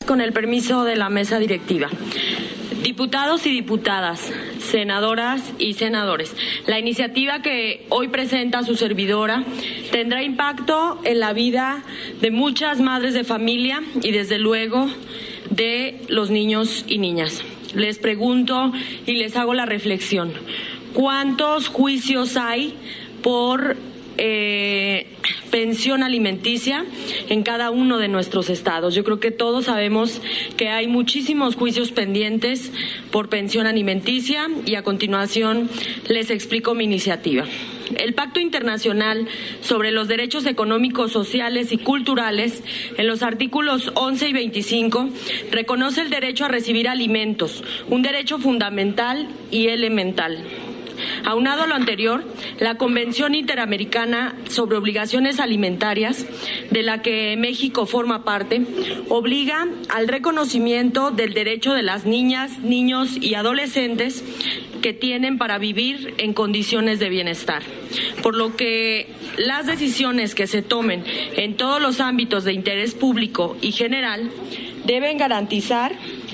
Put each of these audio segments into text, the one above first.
Con el permiso de la mesa directiva. Diputados y diputadas, senadoras y senadores, la iniciativa que hoy presenta su servidora tendrá impacto en la vida de muchas madres de familia y desde luego de los niños y niñas. Les pregunto y les hago la reflexión, ¿cuántos juicios hay por pensión alimenticia en cada uno de nuestros estados? Yo creo que todos sabemos que hay muchísimos juicios pendientes por pensión alimenticia y a continuación les explico mi iniciativa. El Pacto Internacional sobre los Derechos Económicos, Sociales y Culturales, en los artículos 11 y 25, reconoce el derecho a recibir alimentos, un derecho fundamental y elemental. Aunado a lo anterior, la Convención Interamericana sobre Obligaciones Alimentarias, de la que México forma parte, obliga al reconocimiento del derecho de las niñas, niños y adolescentes que tienen para vivir en condiciones de bienestar. Por lo que las decisiones que se tomen en todos los ámbitos de interés público y general deben garantizar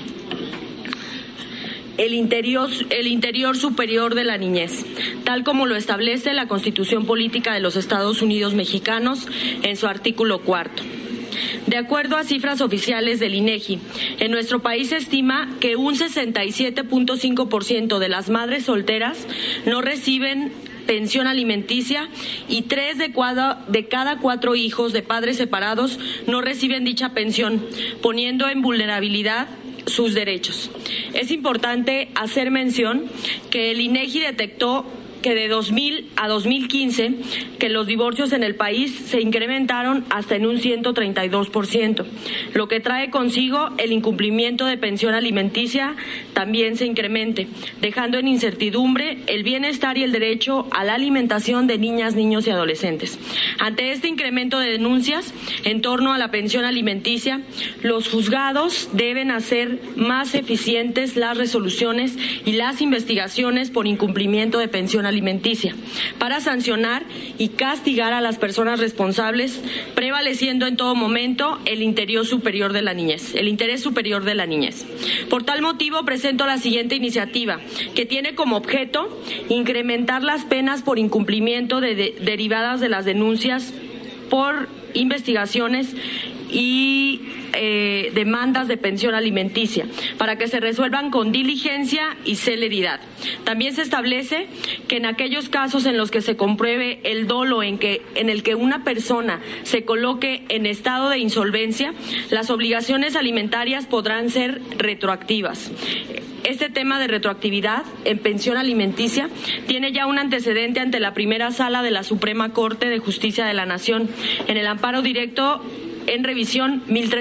el interior superior de la niñez, tal como lo establece la Constitución Política de los Estados Unidos Mexicanos en su artículo 4. De acuerdo a cifras oficiales del INEGI, en nuestro país se estima que un 67.5% de las madres solteras no reciben pensión alimenticia y 3 de cada 4 hijos de padres separados no reciben dicha pensión, poniendo en vulnerabilidad sus derechos. Es importante hacer mención que el INEGI detectó que de 2000 a 2015 que los divorcios en el país se incrementaron hasta en un 132%, lo que trae consigo el incumplimiento de pensión alimenticia también se incremente, dejando en incertidumbre el bienestar y el derecho a la alimentación de niñas, niños y adolescentes. Ante este incremento de denuncias en torno a la pensión alimenticia, los juzgados deben hacer más eficientes las resoluciones y las investigaciones por incumplimiento de pensión alimenticia para sancionar y castigar a las personas responsables, prevaleciendo en todo momento el interés superior de la niñez. Por tal motivo, presento la siguiente iniciativa, que tiene como objeto incrementar las penas por incumplimiento derivadas de las denuncias por investigaciones y demandas de pensión alimenticia para que se resuelvan con diligencia y celeridad. También se establece que en aquellos casos en los que se compruebe el dolo en el que una persona se coloque en estado de insolvencia, las obligaciones alimentarias podrán ser retroactivas. Este tema de retroactividad en pensión alimenticia tiene ya un antecedente ante la primera sala de la Suprema Corte de Justicia de la Nación en el amparo directo en revisión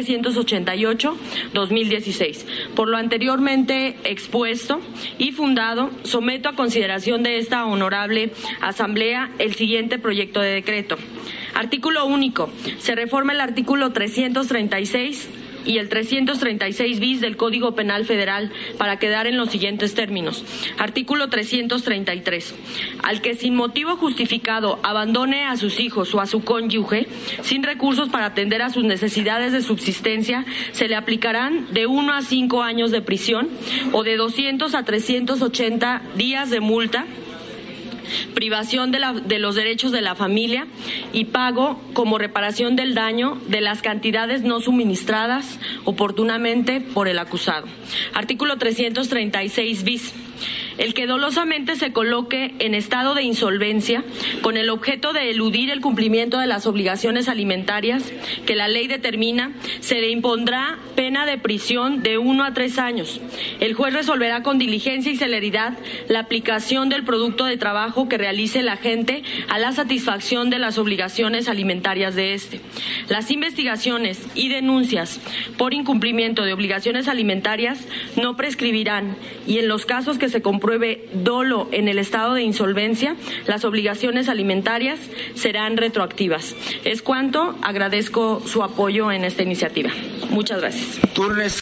1388-2016. Por lo anteriormente expuesto y fundado, someto a consideración de esta honorable Asamblea el siguiente proyecto de decreto. Artículo único. Se reforma el artículo 336 y el 336 bis del Código Penal Federal para quedar en los siguientes términos. Artículo 333. Al que sin motivo justificado abandone a sus hijos o a su cónyuge sin recursos para atender a sus necesidades de subsistencia, se le aplicarán de 1 a 5 años de prisión o de 200 a 380 días de multa, privación de los derechos de la familia y pago como reparación del daño de las cantidades no suministradas oportunamente por el acusado. Artículo 336 bis. El que dolosamente se coloque en estado de insolvencia con el objeto de eludir el cumplimiento de las obligaciones alimentarias que la ley determina, se le impondrá pena de prisión de 1 a 3 años. El juez resolverá con diligencia y celeridad la aplicación del producto de trabajo que realice el agente a la satisfacción de las obligaciones alimentarias de éste. Las investigaciones y denuncias por incumplimiento de obligaciones alimentarias no prescribirán y en los casos que se compruebe dolo en el estado de insolvencia, las obligaciones alimentarias serán retroactivas. Es cuanto, agradezco su apoyo en esta iniciativa. Muchas gracias.